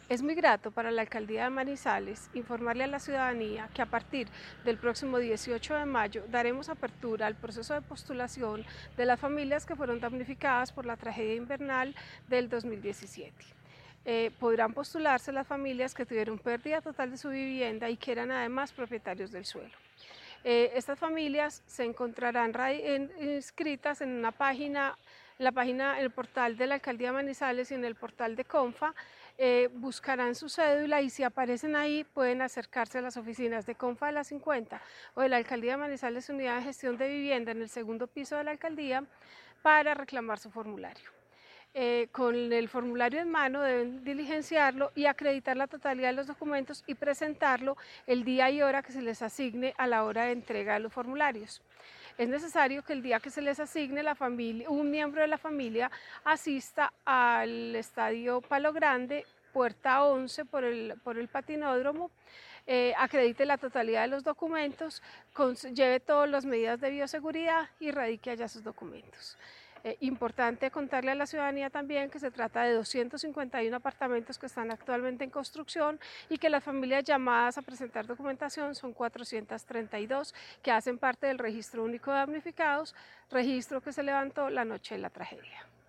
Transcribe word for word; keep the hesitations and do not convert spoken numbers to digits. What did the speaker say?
Es muy grato para la Alcaldía de Manizales informarle a la ciudadanía que a partir del próximo dieciocho de mayo daremos apertura al proceso de postulación de las familias que fueron damnificadas por la tragedia invernal del dos mil diecisiete. Eh, podrán postularse las familias que tuvieron pérdida total de su vivienda y que eran además propietarios del suelo. Eh, estas familias se encontrarán en, inscritas en una página, la página, el portal de la Alcaldía de Manizales y en el portal de Confa. Eh, buscarán su cédula y si aparecen ahí pueden acercarse a las oficinas de Confa de la cincuenta o de la Alcaldía de Manizales Unidad de Gestión de Vivienda en el segundo piso de la Alcaldía para reclamar su formulario. Eh, con el formulario en mano deben diligenciarlo y acreditar la totalidad de los documentos y presentarlo el día y hora que se les asigne a la hora de entrega de los formularios. Es necesario que el día que se les asigne la familia, un miembro de la familia asista al estadio Palo Grande, puerta once por el, por el patinódromo, eh, acredite la totalidad de los documentos, con, lleve todas las medidas de bioseguridad y radique allá sus documentos. Eh, importante contarle a la ciudadanía también que se trata de doscientos cincuenta y uno apartamentos que están actualmente en construcción y que las familias llamadas a presentar documentación son cuatrocientas treinta y dos que hacen parte del registro único de damnificados, registro que se levantó la noche de la tragedia.